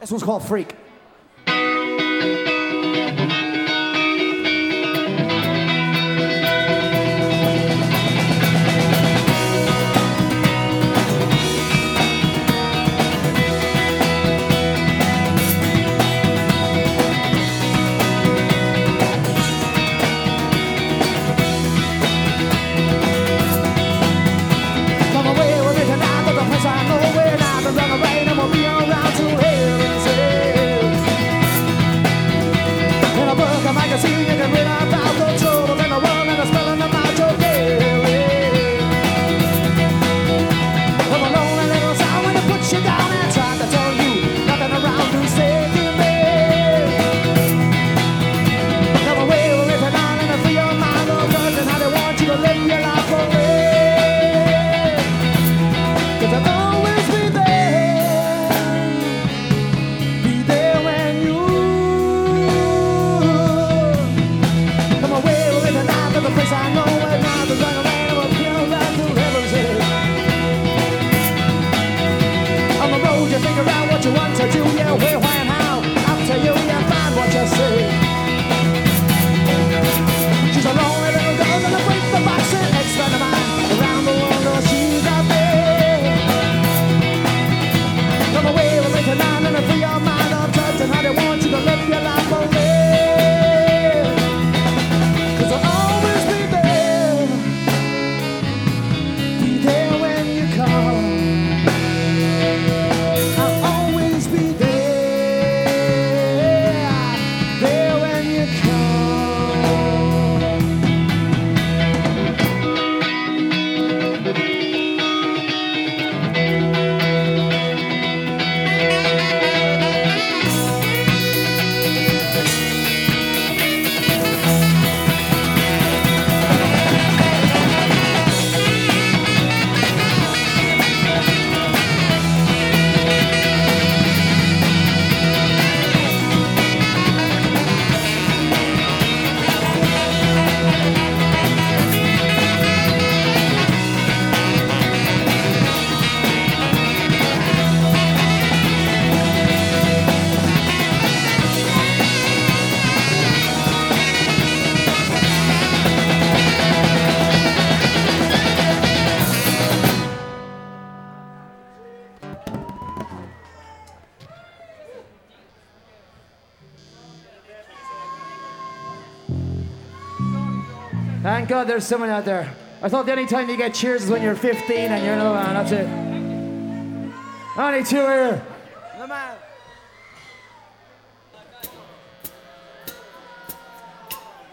This one's called Freak. Thank God there's someone out there. I thought the only time you get cheers is when you're 15 and you're another man, that's it. Only two here. The man.